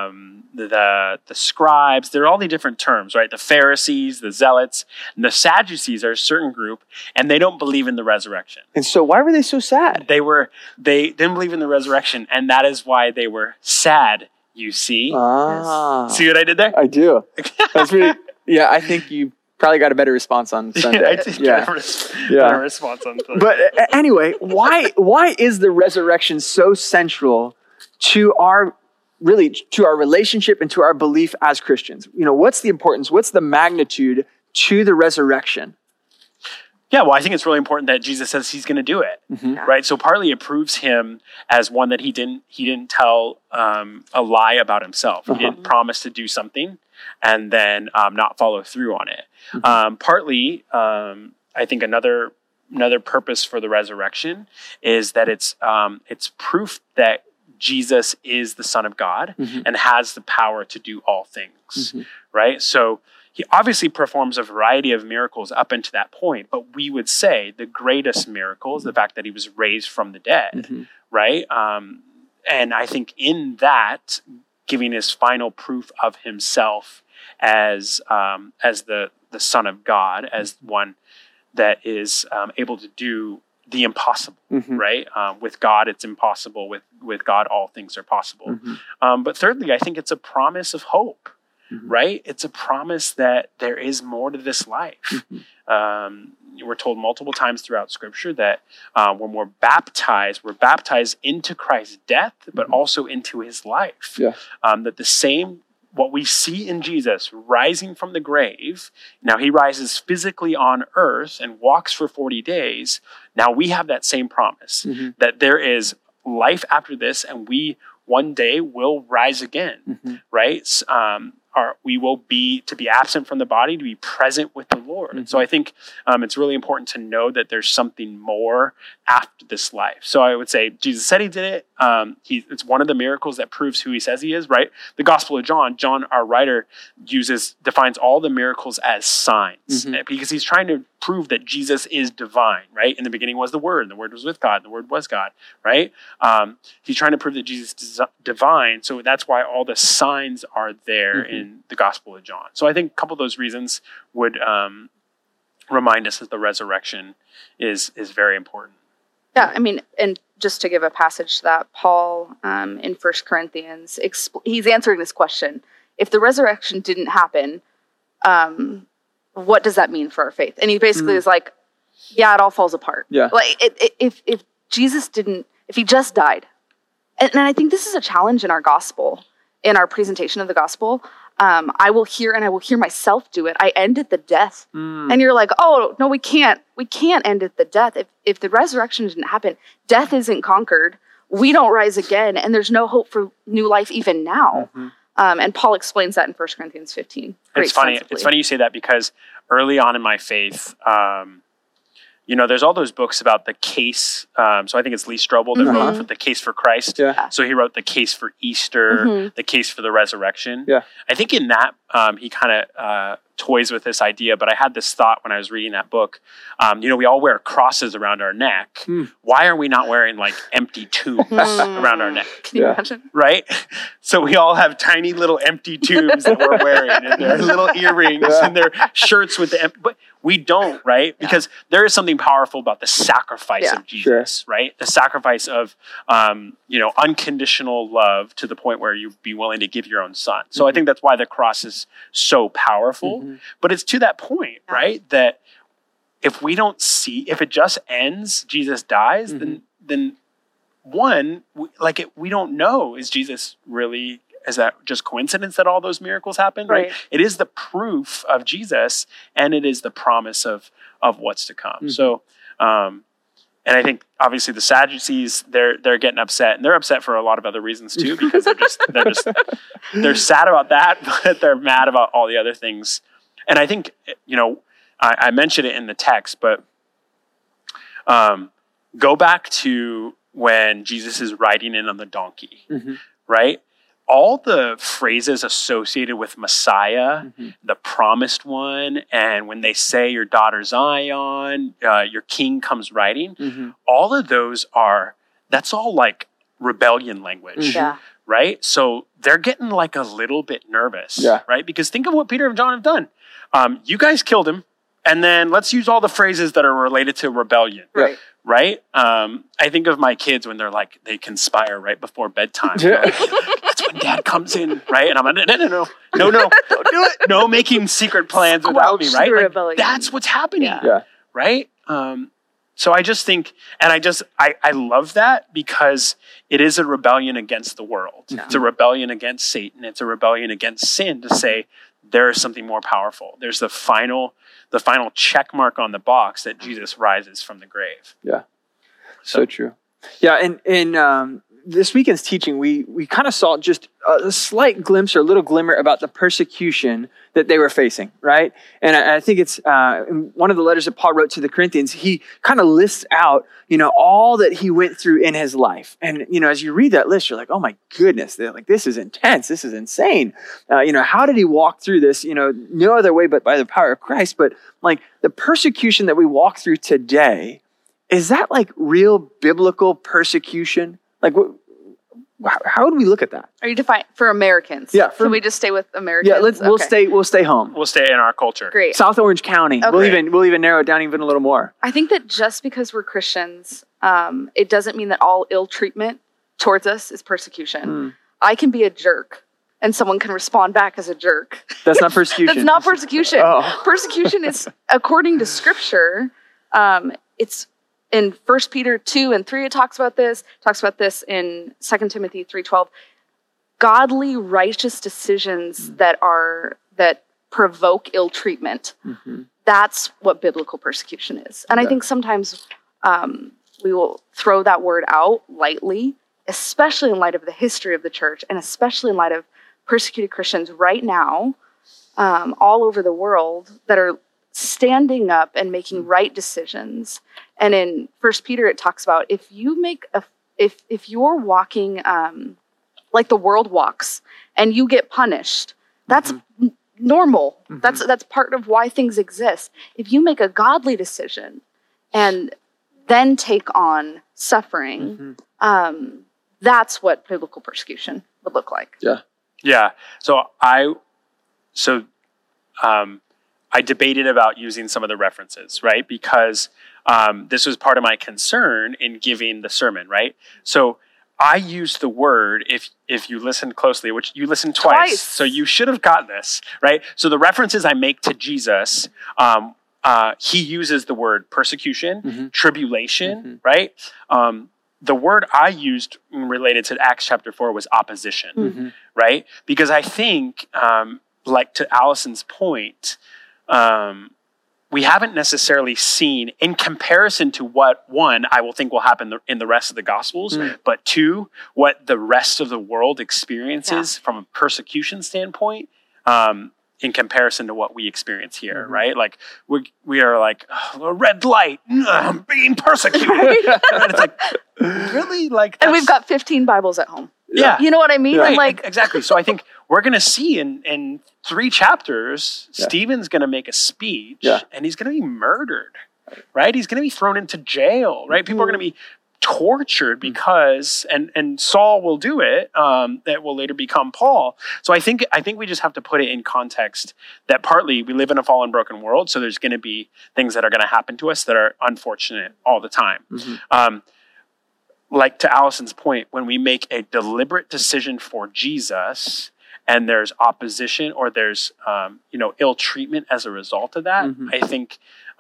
the scribes. There are all the different terms, right? The Pharisees, the Zealots, and the Sadducees are a certain group, and they don't believe in the resurrection. And so why were they so sad? They didn't believe in the resurrection, and that is why they were sad. You see? See what I did there? I do. That's really. Yeah, I think you probably got a better response on Sunday. I did get a response on Sunday. But anyway, why is the resurrection so central to our relationship and to our belief as Christians? What's the importance? What's the magnitude to the resurrection? Yeah, well, I think it's really important that Jesus says He's going to do it, right? So partly it proves Him as one that He didn't tell a lie about Himself. He didn't promise to do something and then not follow through on it. Partly, I think another purpose for the resurrection is that it's proof that Jesus is the Son of God and has the power to do all things, right? So He obviously performs a variety of miracles up until that point, but we would say the greatest miracle is the fact that He was raised from the dead, right? And I think in that, giving His final proof of Himself as the Son of God, as one that is able to do the impossible, right? With God, it's impossible. With God, all things are possible. But thirdly, I think it's a promise of hope. Right? It's a promise that there is more to this life. We're told multiple times throughout Scripture that when we're baptized into Christ's death, but also into His life. That the same, what we see in Jesus rising from the grave, now He rises physically on earth and walks for 40 days. Now we have that same promise that there is life after this, and we one day will rise again, right? We will be absent from the body, to be present with the Lord. And so I think it's really important to know that there's something more after this life. So I would say Jesus said He did it. It's one of the miracles that proves who He says He is, right? The Gospel of John, our writer, defines all the miracles as signs because he's trying to prove that Jesus is divine, right? In the beginning was the Word, and the Word was with God, and the Word was God, right? He's trying to prove that Jesus is divine, so that's why all the signs are there in the Gospel of John. So I think a couple of those reasons would remind us that the resurrection is very important. Yeah, I mean, and just to give a passage to that, Paul in 1 Corinthians, he's answering this question. If the resurrection didn't happen, what does that mean for our faith? And he basically is like, yeah, it all falls apart. Yeah. Like if Jesus didn't, if He just died, and I think this is a challenge in our gospel, in our presentation of the gospel. I will hear myself do it. I end at the death. And you're like, oh, no, we can't end at the death. If the resurrection didn't happen, death isn't conquered. we don't rise again, and there's no hope for new life even now. And Paul explains that in 1 Corinthians 15. It's funny you say that, because early on in my faith, there's all those books about the case. So I think it's Lee Strobel that wrote The Case for Christ. Yeah. So he wrote The Case for Easter, The Case for the Resurrection. Yeah. I think in that, he kind of toys with this idea, but I had this thought when I was reading that book. We all wear crosses around our neck. Why are we not wearing like empty tubes around our neck? Can you imagine? Right? So we all have tiny little empty tubes that we're wearing, and their little earrings and their shirts with the but we don't, right? Because there is something powerful about the sacrifice of Jesus, right? The sacrifice of, unconditional love to the point where you'd be willing to give your own son. So I think that's why the cross is so powerful. But it's to that point, right? That if we don't see, if it just ends, Jesus dies, then one, we don't know, is Jesus really, is that just coincidence that all those miracles happen? Right. It is the proof of Jesus, and it is the promise of what's to come. So, and I think obviously the Sadducees, they're getting upset, and they're upset for a lot of other reasons too, because they're sad about that, but they're mad about all the other things. And I think, I mentioned it in the text, but go back to when Jesus is riding in on the donkey, right? All the phrases associated with Messiah, the promised one, and when they say your daughter Zion, your king comes riding, all of those that's all like rebellion language, right? So they're getting like a little bit nervous, right? Because think of what Peter and John have done. You guys killed him, and then let's use all the phrases that are related to rebellion. Right? I think of my kids when they're like, they conspire right before bedtime. Like, that's when dad comes in, right? And I'm like, no, don't do it. No making secret plans without me, right? Like, that's what's happening, right? So I just think, and I love that, because it is a rebellion against the world. It's a rebellion against Satan. It's a rebellion against sin to say there is something more powerful. There's the final check mark on the box that Jesus rises from the grave. Yeah, so true. Yeah, and in this weekend's teaching, we kind of saw just a slight glimpse or a little glimmer about the persecution that they were facing, right? And I think it's in one of the letters that Paul wrote to the Corinthians, he kind of lists out, all that he went through in his life. And, as you read that list, you're like, oh my goodness, this is intense. This is insane. How did he walk through this? No other way but by the power of Christ. But like the persecution that we walk through today, is that like real biblical persecution? Like, how would we look at that? Are you defining for Americans? Yeah. Can we just stay with Americans? Yeah, we'll stay home. We'll stay in our culture. Great. South Orange County. Okay. We'll even narrow it down even a little more. I think that just because we're Christians, it doesn't mean that all ill treatment towards us is persecution. I can be a jerk, and someone can respond back as a jerk. That's not persecution. That's not persecution. Oh. Persecution is, according to Scripture, it's in 1 Peter 2 and 3, it talks about this in 2 Timothy 3:12. Godly, righteous decisions that provoke ill treatment. That's what biblical persecution is. And I think sometimes we will throw that word out lightly, especially in light of the history of the church, and especially in light of persecuted Christians right now, all over the world, that are standing up and making right decisions. And in 1 Peter, it talks about if you're walking like the world walks and you get punished, that's normal. That's part of why things exist. If you make a godly decision and then take on suffering, that's what biblical persecution would look like. Yeah. So I debated about using some of the references, right? Because this was part of my concern in giving the sermon, right? So I used the word, if you listened closely, which you listened twice, so you should have got this, right? So the references I make to Jesus, he uses the word persecution, tribulation, right? The word I used related to Acts chapter 4 was opposition, right? Because I think, like to Allison's point, we haven't necessarily seen, in comparison to what, one, I will think will happen in the rest of the Gospels, but two, what the rest of the world experiences from a persecution standpoint, in comparison to what we experience here, right? Like we are like, oh, a red light, I'm being persecuted. And it's like, really? Like, and we've got 15 Bibles at home. Yeah. You know what I mean? Right. Like, exactly. So I think we're going to see in 3 chapters, Stephen's going to make a speech and he's going to be murdered, right? He's going to be thrown into jail, right? People are going to be tortured because, and Saul will do it, that will later become Paul. So I think we just have to put it in context that partly we live in a fallen, broken world. So there's going to be things that are going to happen to us that are unfortunate all the time. Like to Allison's point, when we make a deliberate decision for Jesus and there's opposition or there's, ill treatment as a result of that, I think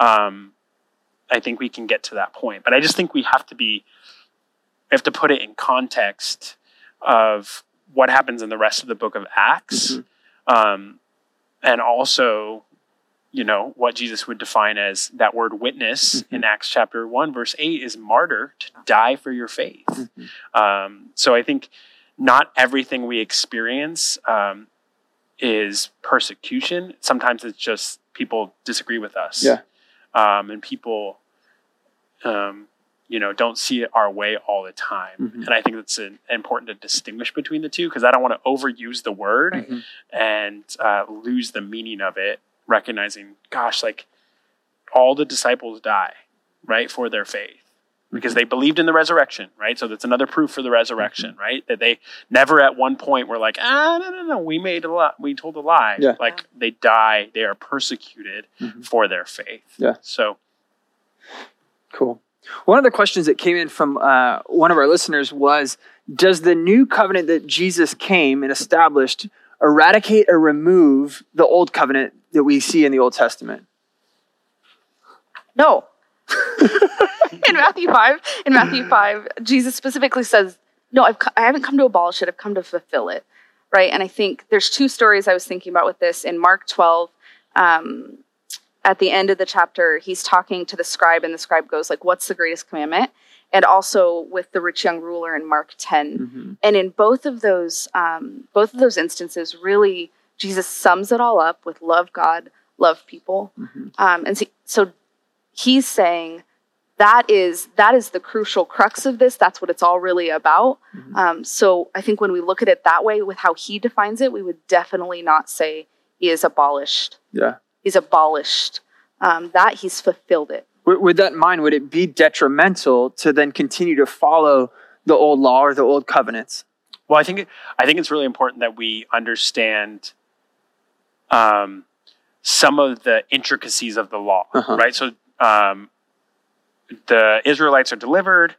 we can get to that point. But I just think we have to put it in context of what happens in the rest of the book of Acts. And also, what Jesus would define as that word witness in Acts chapter 1, verse 8 is martyr, to die for your faith. So I think not everything we experience is persecution. Sometimes it's just people disagree with us. And people, don't see it our way all the time. And I think it's important to distinguish between the two, because I don't want to overuse the word and lose the meaning of it, recognizing, gosh, like all the disciples die, right, for their faith. Because they believed in the resurrection, right? So that's another proof for the resurrection, right? That they never at one point were like, no, we told a lie. Like they die, they are persecuted for their faith. So. Cool. One of the questions that came in from one of our listeners was, does the new covenant that Jesus came and established eradicate or remove the old covenant that we see in the Old Testament? No. In Matthew 5, Jesus specifically says, no, I haven't come to abolish it. I've come to fulfill it, right? And I think there's 2 stories I was thinking about with this. In Mark 12, at the end of the chapter, he's talking to the scribe, and the scribe goes, like, what's the greatest commandment? And also with the rich young ruler in Mark 10. And in both of those instances, really, Jesus sums it all up with love God, love people. And so he's saying that is the crucial crux of this. That's what it's all really about. So I think when we look at it that way, with how he defines it, we would definitely not say he is abolished. He's abolished that. He's fulfilled it. With that in mind, would it be detrimental to then continue to follow the old law or the old covenants? Well, I think it's really important that we understand some of the intricacies of the law, right? So the Israelites are delivered.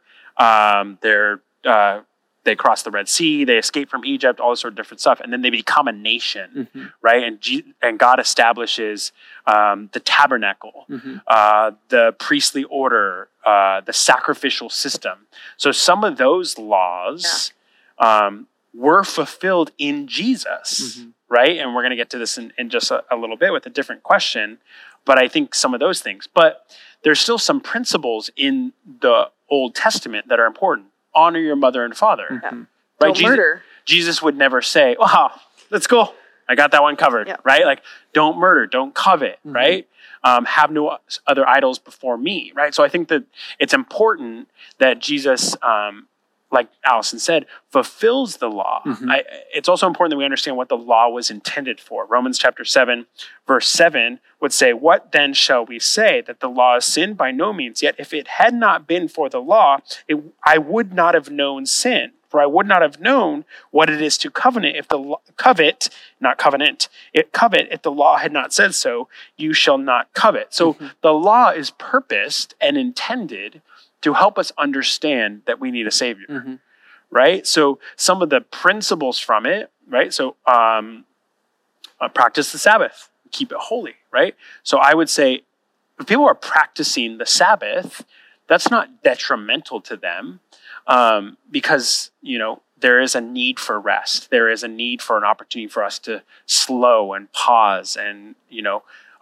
They cross the Red Sea. They escape from Egypt. All this sort of different stuff, and then they become a nation, right? And God establishes the tabernacle, the priestly order, the sacrificial system. So some of those laws were fulfilled in Jesus, right? And we're going to get to this in just a little bit with a different question. But I think some of those things. But there's still some principles in the Old Testament that are important. Honor your mother and father. Right? Don't murder. Jesus would never say, "Oh, that's cool. I got that one covered." Right? Like, don't murder, don't covet, right? Have no other idols before me, right? So I think that it's important that Jesus, like Allison said, fulfills the law. It's also important that we understand what the law was intended for. Romans chapter 7, verse 7 would say, "What then shall we say? That the law is sin? By no means. Yet if it had not been for the law, I would not have known sin. For I would not have known what it is to covenant if the covet if the law had not said so. You shall not covet." So the law is purposed and intended to help us understand that we need a savior, right? So some of the principles from it, right? So practice the Sabbath, keep it holy, right? So I would say if people are practicing the Sabbath, that's not detrimental to them because, there is a need for rest. There is a need for an opportunity for us to slow and pause and,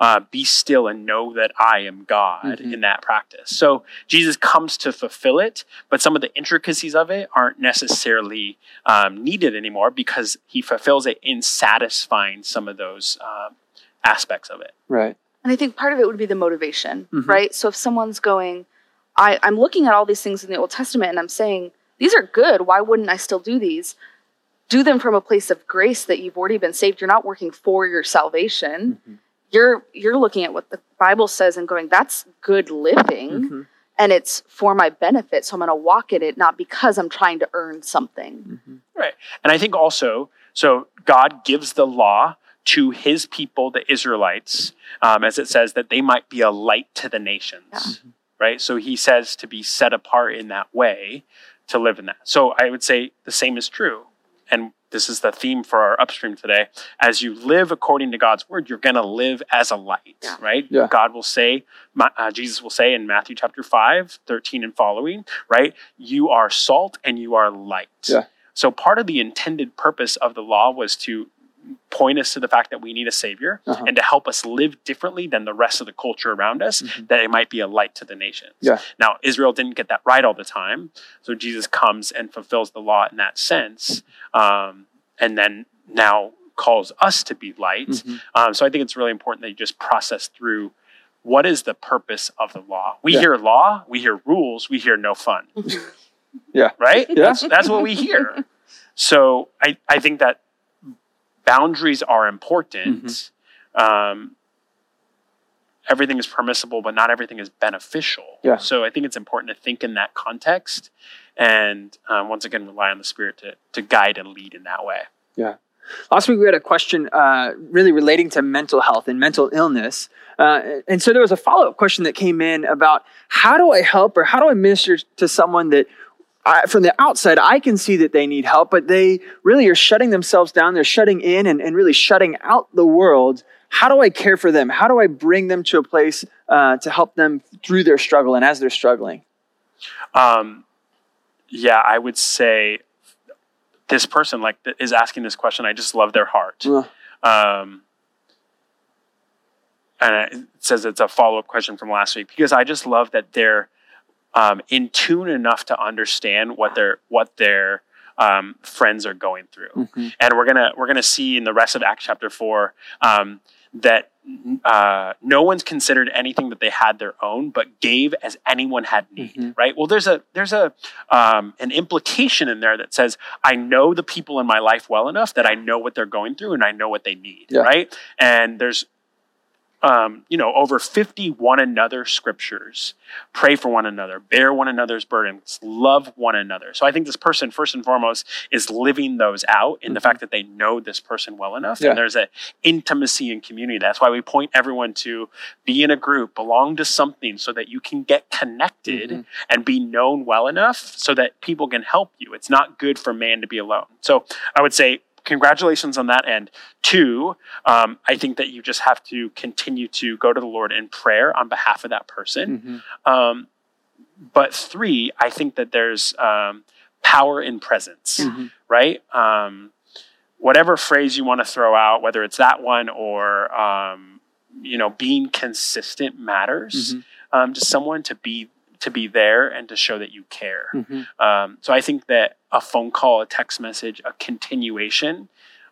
be still and know that I am God in that practice. So Jesus comes to fulfill it, but some of the intricacies of it aren't necessarily needed anymore because he fulfills it in satisfying some of those aspects of it. Right. And I think part of it would be the motivation, right? So if someone's going, I'm looking at all these things in the Old Testament and I'm saying, these are good. Why wouldn't I still do these? Do them from a place of grace that you've already been saved. You're not working for your salvation. You're looking at what the Bible says and going, that's good living. And it's for my benefit. So I'm going to walk in it, not because I'm trying to earn something. Right. And I think also, so God gives the law to his people, the Israelites, as it says, that they might be a light to the nations, right? So he says to be set apart in that way, to live in that. So I would say the same is true. And this is the theme for our upstream today. As you live according to God's word, you're going to live as a light, right? Yeah. God will say, Jesus will say in Matthew chapter 5, 13 and following, right? You are salt and you are light. Yeah. So part of the intended purpose of the law was to point us to the fact that we need a savior and to help us live differently than the rest of the culture around us, that it might be a light to the nations. Yeah. Now, Israel didn't get that right all the time. So Jesus comes and fulfills the law in that sense. And then now calls us to be light. So I think it's really important that you just process through what is the purpose of the law. We hear law, we hear rules, we hear no fun. Yeah. Right? Yeah. That's what we hear. So I think that boundaries are important. Everything is permissible, but not everything is beneficial. Yeah. So I think it's important to think in that context and once again, rely on the Spirit to guide and lead in that way. Yeah. Last week we had a question really relating to mental health and mental illness. And so there was a follow-up question that came in about how do I help or how do I minister to someone that from the outside, I can see that they need help, but they really are shutting themselves down. They're shutting in and really shutting out the world. How do I care for them? How do I bring them to a place to help them through their struggle and as they're struggling? Yeah, I would say this person is asking this question. I just love their heart. And it says it's a follow-up question from last week because I just love that they're in tune enough to understand what their friends are going through. And we're gonna see in the rest of Acts chapter 4 that no one's considered anything that they had their own, but gave as anyone had need. Right? Well, there's an implication in there that says I know the people in my life well enough that I know what they're going through and I know what they need. Yeah. Right? And there's over 50 one another scriptures. Pray for one another, bear one another's burdens, love one another. So I think this person, first and foremost, is living those out in the fact that they know this person well enough. Yeah. And there's an intimacy and community. That's why we point everyone to be in a group, belong to something so that you can get connected and be known well enough so that people can help you. It's not good for man to be alone. So I would say, congratulations on that end. 2, I think that you just have to continue to go to the Lord in prayer on behalf of that person. But 3, I think that there's power in presence, right? Whatever phrase you want to throw out, whether it's that one or, being consistent matters. Just someone to be there and to show that you care. So I think that a phone call, a text message, a continuation,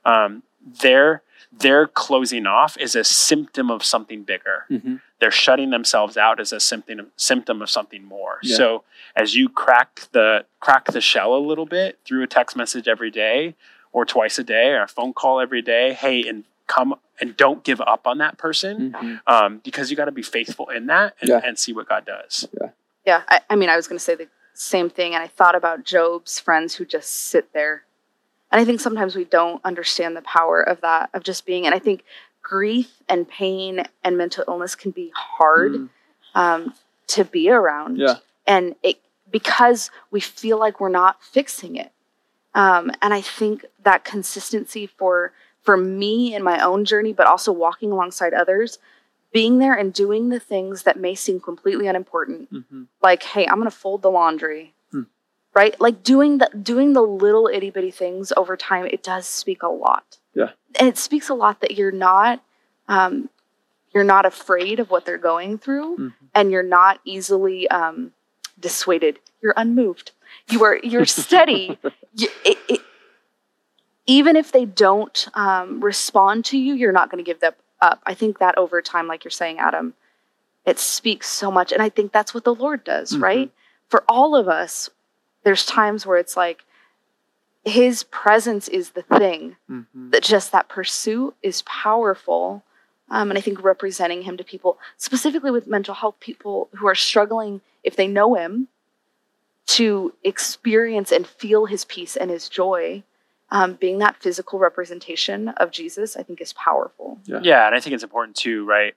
their closing off is a symptom of something bigger. They're shutting themselves out as a symptom of something more. Yeah. So as you crack the shell a little bit through a text message every day or twice a day or a phone call every day, hey, and come and don't give up on that person because you got to be faithful in that and see what God does. Yeah, I was going to say the same thing, and I thought about Job's friends who just sit there. And I think sometimes we don't understand the power of that, of just being, and I think grief and pain and mental illness can be hard to be around. Yeah. And because we feel like we're not fixing it. And I think that consistency for me in my own journey, but also walking alongside others, being there and doing the things that may seem completely unimportant, like, hey, I'm going to fold the laundry, right? Like doing the little itty bitty things over time, it does speak a lot. Yeah. And it speaks a lot that you're not you're not afraid of what they're going through, and you're not easily dissuaded. You're unmoved. You're steady. Even if they don't respond to you, you're not going to give them up. I think that over time, like you're saying, Adam, it speaks so much. And I think that's what the Lord does, right? For all of us, there's times where it's like his presence is the thing, that just that pursuit is powerful. And I think representing him to people, specifically with mental health, people who are struggling, if they know him, to experience and feel his peace and his joy, being that physical representation of Jesus, I think is powerful. Yeah, and I think it's important too, right?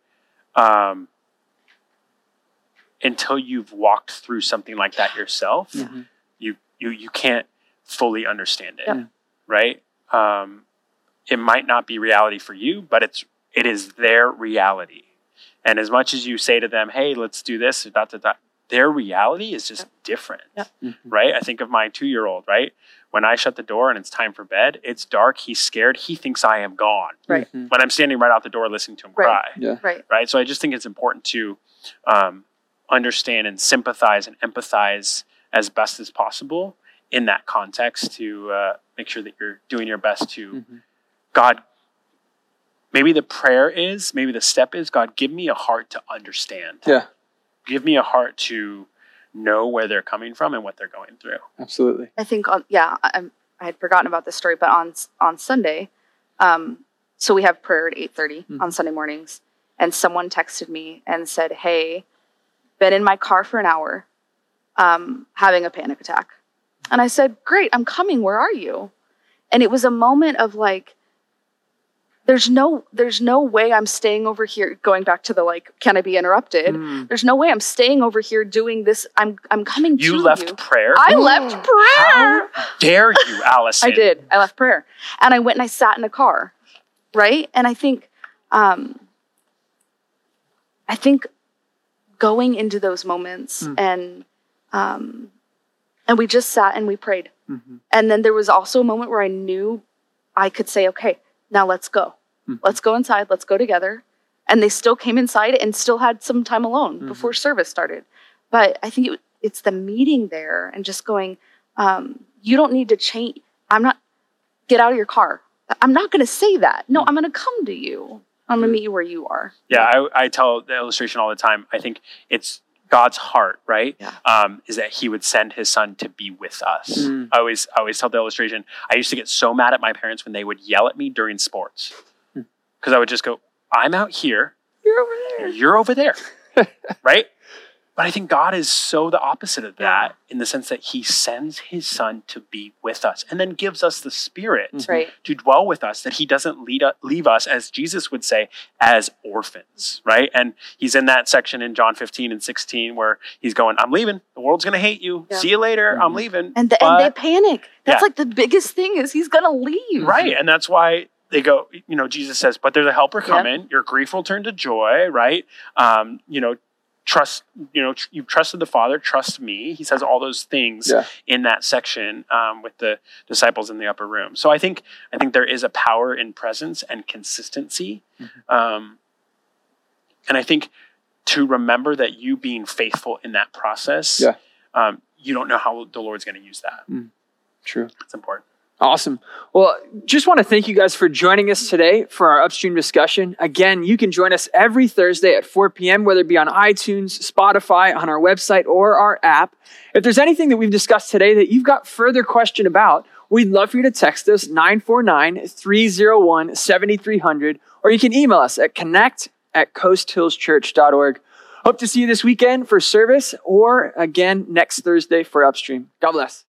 Until you've walked through something like that yourself, you can't fully understand it, right? It might not be reality for you, but it is their reality. And as much as you say to them, "Hey, let's do this," their reality is just different, right? I think of my 2-year-old, right? When I shut the door and it's time for bed, it's dark, he's scared, he thinks I am gone. Right. But I'm standing right out the door listening to him cry. Right. So I just think it's important to understand and sympathize and empathize as best as possible in that context to make sure that you're doing your best to, God, maybe the step is, God, give me a heart to understand. Yeah. Give me a heart to know where they're coming from and what they're going through. Absolutely. I think, I had forgotten about this story, but on Sunday, so we have prayer at 8:30 on Sunday mornings, and someone texted me and said, "Hey, been in my car for an hour, having a panic attack." And I said, "Great, I'm coming. Where are you?" And it was a moment of like, there's no way I'm staying over here, going back to the like, can I be interrupted? There's no way I'm staying over here doing this. I'm coming to you. You left prayer? I left prayer. How dare you, Allison? I did. I left prayer. And I went and I sat in a car, right? And I think going into those moments and we just sat and we prayed. And then there was also a moment where I knew I could say, "Okay, now let's go. Let's go inside. Let's go together." And they still came inside and still had some time alone before service started. But I think it's the meeting there and just going, you don't need to change. Get out of your car. I'm not going to say that. No, I'm going to come to you. I'm going to meet you where you are. Yeah, I tell the illustration all the time. I think it's God's heart, right? Is that he would send his son to be with us. I always tell the illustration. I used to get so mad at my parents when they would yell at me during sports. Because I would just go, "I'm out here. You're over there. You're over there." Right? But I think God is so the opposite of that in the sense that he sends his son to be with us and then gives us the Spirit to dwell with us, that he doesn't leave us, as Jesus would say, as orphans, right? And he's in that section in John 15 and 16 where he's going, "I'm leaving. The world's going to hate you. See you later. I'm leaving." And they panic. That's like the biggest thing is he's going to leave. Right. And that's why they go, Jesus says, "But there's a helper coming. Your grief will turn to joy," right? Trust, you've trusted the Father, trust me. He says all those things in that section with the disciples in the upper room. So I think there is a power in presence and consistency. And I think to remember that you being faithful in that process, you don't know how the Lord's going to use that. True. It's important. Awesome. Well, just want to thank you guys for joining us today for our Upstream discussion. Again, you can join us every Thursday at 4 p.m., whether it be on iTunes, Spotify, on our website, or our app. If there's anything that we've discussed today that you've got further question about, we'd love for you to text us 949-301-7300, or you can email us at connect@coasthillschurch.org. Hope to see you this weekend for service or again next Thursday for Upstream. God bless.